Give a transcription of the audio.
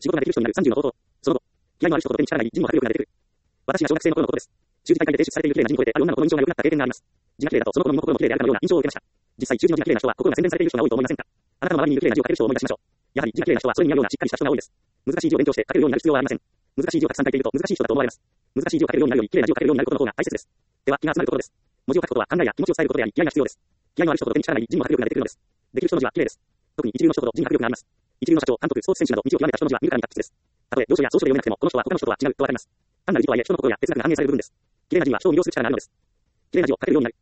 仕事ができる人になる30の方法。その後、気合のある人ほど手に力がない人の迫力が出てくる。私が小学生の頃のことです。習字大会で提出されている綺麗な字に超えてある女の子の印象が良くなった経験があります。字が綺麗だとその子の身も心も綺麗であるかのような印象を受けました。実際、習字の字が綺麗な人は心が洗練されている人が多いと思いませんか？あなたの周りにいる綺麗な字を書ける人を思い出しましょう。やはり字が綺麗な人はそれに似合うようなしっかりした人が多いです。難しい字を勉強して書けるようになる必要はありません。難しい字をたくさん書いていると難しい人だと思われます。難しい字を書けるようになるより綺麗な字を書けるようになることの方が大切です。では、気が集まることです。文字を書くことは考えや気持ちを伝えることであり、気合が必要です。気合のある人ほど手に力がない字にも迫力が出てくるのです。できる人の字は綺麗です。特に一流の人ほど字に迫力があります。一流の社長、監督、スポーツ選手など道を極めた人の字は見るからに達筆です。たとえ要所や草書で読めなくても、この人は他の人とは違うとわかります。単なる字とはいえ人の心や哲学が反映される部分です。綺麗な字は人を魅了する力があるのです。綺麗な字を書けるようになる。